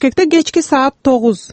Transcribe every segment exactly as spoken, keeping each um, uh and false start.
Бишкекте кечки саат тогуз.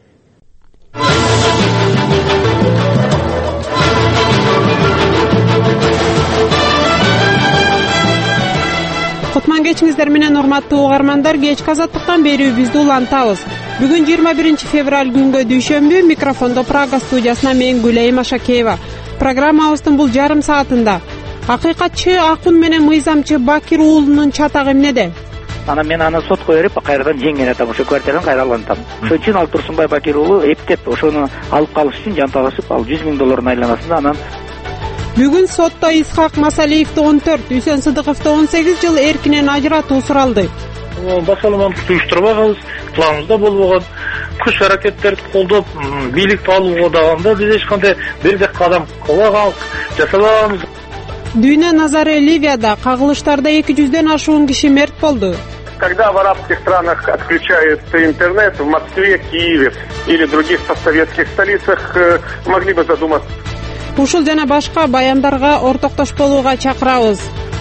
Кутман кечиңиздер менен урматтуу угармандар, кечки азаттыктан берүүбүздү улантабыз. Бүгүн жыйырма биринчи февраль күнгө дүйшөмбү, микрофондо Прага студиясына мен Гүлайым Ашакеева. Программабыздын бул жарым саатында акыйкатчы Акун менен мыйзамчы Бакир уулунун чатагы эмнеде? Анан мен аны сотко берип, кайрадан жеңген атам, ошо квартирадан кайра алгантам. Ошон үчүн ал Турсунбай Бакир уулу эптеп ошону алып калыш үчүн жанталашып, ал жүз миң доллардын айланасында анан Бүгүн сотто Исхак Масалиевди он төрт, Үсөн Сыдыковду он сегиз жыл эркинен ажыратуу суралды. Басалыманды уюштурбагабыз, планыбызда болбогон. Күч аракеттерди колдоп, бийликти алууга дагы биз эч кандай бирдек кадам кылбаган, жасабаганбыз. Дүйнө назары Ливияда кагылыштарда эки жүздөн ашуун киши мерт болду. Когда в арабских странах отключают интернет, в Москве, Киеве или других постсоветских столицах, могли бы задуматься. Ушул жана башка баяндарга ортоктош болууга чакырабыз.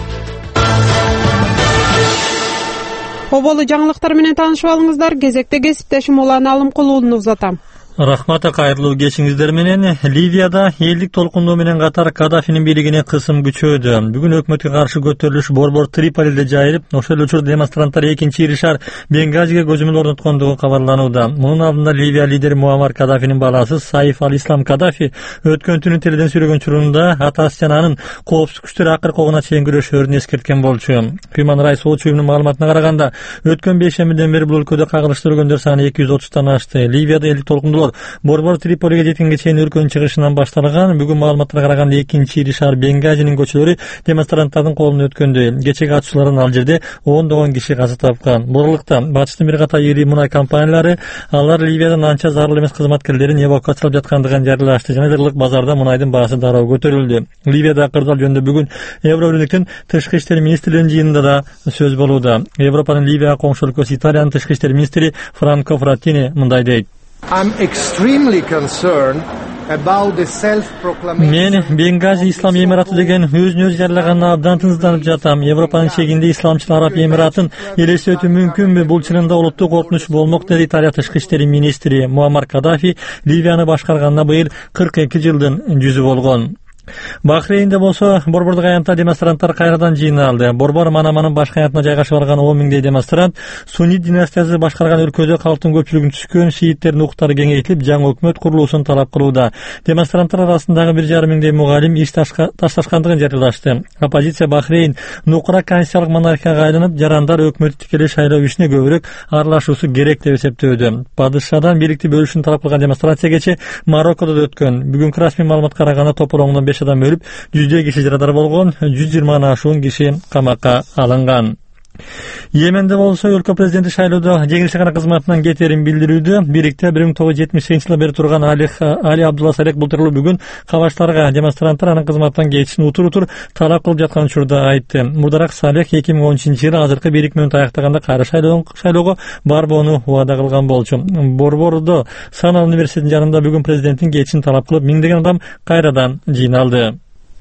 Оболу жаңылыктар менен таанышып алыңыздар. Кезекте кесиптешим Улан Алымкулууну узатам. Рахматы, кайрылуу кечиңиздер менен. Ливияда элдик толкундоо менен катар Каддафинин бийлигине кысым күчөдү. Бүгүн өкмөткө каршы көтөрүлүш борбор Триполиде жайылып, ошол учурда демонстранттар экинчи ири шаар Бенгазиге көзөмөл орноткондугу кабарланууда. Мунун алдында Ливия лидери Муаммар Каддафинин баласы Саиф аль-Ислам Каддафи өткөн түнү теледен сүрөгөн учурунда атасы жана анын коопсуз күчтөр акыркы огуна чейин күрөшөрүн эскерткен болчу. Human Rights Watch уюмунун маалыматына караганда, өткөн бейшембиден бери бул өлкөдө кагылыштуу өлгөндөр саны эки жүз отуздан ашты. Ливияда элдик толкундоо борбор Триполиге жеткенге чейин өлкөнүн чыгышынан башталган. Бүгүн маалыматтарга караганда экинчи ири шаар Бенгазинин көчөлөрү демонстранттардын колуна өткөндө. Кечеги атышуулардан ал жерде ондогон киши каза тапкан. Бурурлукта батыштын бир катар ири мунай компаниялары алар Ливиядан анча зарыл эмес кызматкерлерин эвакуациялап жаткандыгын жарыялашты. Жана жергилик базарда мунайдын баасы дароо көтөрүлдү. Ливияда кырдаал жөнүндө бүгүн Евробирликтин тышкы иштер министрлеринин жыйынында да сөз болууда. Европанын Ливияга коңшу өлкөсү Италиянын тышкы иштер министри Франко Фраттини мындай дейт. I'm extremely concerned about the self-proclamation. Мен Бенгази ислам эмираты деген өзүн өзү жарыялаганына абдан тынчсызданып жатам. Европанын чегинде исламчыл араб эмиратын элестетүү мүмкүнбү? Бул чынында олуттук коркунуч болмок, деди Италия тышкы иштер министри. Муаммар Каддафи Ливияны башкарганына быйыл кырк эки жылдын жүзү болгон. Бахрейнде болсо борбордук аянтта демонстранттар кайрадан жыйналды. Борбор Манаманын башкы аянтына жайгашып алган он миңдей демонстрант Суннит династиясы башкарган өлкөдө калктын көпчүлүгүн түшкөн шииттердин укуктары кеңейтилип, жаңы өкмөт курулуусун талап кылууда. Демонстранттар арасындагы бир жарым миңдей мугалим иш ташташкандыгын жарыялашты. Оппозиция Бахрейн нукура конституциялык монархияга айланып, жарандар өкмөттү тикелей шайлоо ишине көбүрөөк аралашуусу керек деп эсептөөдө. Падышадан бийликти бөлүшүн талап кылган демонстрация кечээ Мароккодо да өткөн. Бүгүн расмий маалыматка караганда тополоңдон беш адам өлүп, жүздөй киши жарадар болгон, жүз жыйырмадан ашуун киши камакка алынган. Йеменде болсо өлкө президенти шайлоодо жеңилишкана кызматынан кетерин билдирүүдө. Бийликте бир миң тогуз жүз жетимиш сегизинчи жылы бери турган Али Али Абдулла Салек былтыр бүгүн кабаштарга демонстранттар анын кызматтан кетишин утур-утур талап кылып жаткан учурда айтты. Мурдараак Салек эки миң он үчүнчү жылы азыркы бийлик менен аяктаганда кайра шайлоого барбоону убада кылган болчу. Борбордо Сана университетинин жанында бүгүн президенттин кетишин талап кылып миңдеген адам кайрадан жыйналды.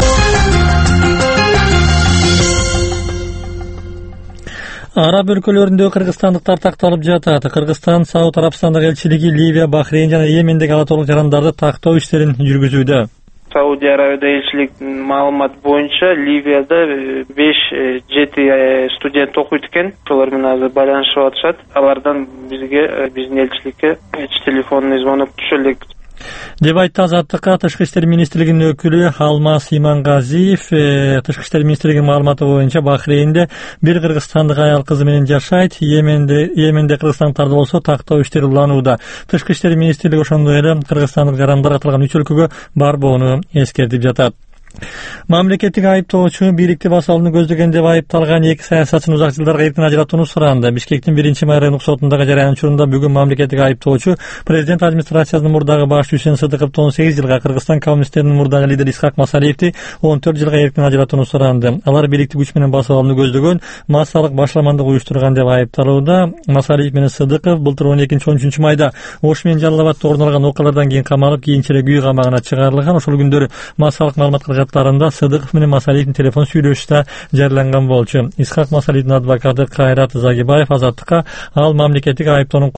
Араб өлкөлөрүндө кыргызстандыктар такталып жатат. Кыргызстан Сауд Арабстандык элчилиги Ливия, Бахрейн жана Йемендеги алатолук жарандарды тактоо иштерин жүргүзүүдө. Саудия Арабияда элчиликтин маалыматы боюнча Ливияда беш жети студент окуйт экен. Ошолор менен азыр байланышып атышат. Алардан бизге, биздин элчиликке телефонный звонок түшө элек. Деп айтты Азаттыкка тышкы иштер министрлигинин өкүлү Алмаз Имангазиев. Тышкы иштер министрлигинин маалыматы боюнча Бахрейнде бир кыргызстандык аял кызы менен жашайт. Йеменде Йеменде кыргызстандыктарды болсо тактоо иштери уланууда. Тышкы иштер министрлиги ошондой эле кыргызстандык жарандар катылган үч өлкөгө барбоону эскертип жатат. Мамлекеттик айыптоочу бийликти басалууну көздөгөн деп айыпталган эки саясатчыны узак жылдарга эркин ажыратууну суранды. Бишкектин биринчи май райондук сотундагы жарыян учурунда бүгүн мамлекеттик айыптоочу президент администрациясынын мурдагы башчы Үсөн Сыдыковду он сегиз жылга, Кыргызстан коммунисттеринин мурдагы лидери Исхак Масалиевди он төрт жылга эркин ажыратууну суранды. Алар бийликти күч менен басып алууну көздөгөн массалык башламандык уюштурган деп айыпталууда. Масалиев менен Сыдыков былтыр он экинчи он үчүнчү майда Ош менен Жалал-Абадта орун алган окуялардан кийин камалып, кийинчерээк үй камагына чыгарылган. Ошол күндөрү массалык маалымат каражаттарында Сыдыков менен Масалиевдин телефон сүйлөшүшү да жарыяланган болчу. Исхак Масалиевдин адвокаты Кайрат Загибаев Азаттыкка ал мамлекеттик айыптоонун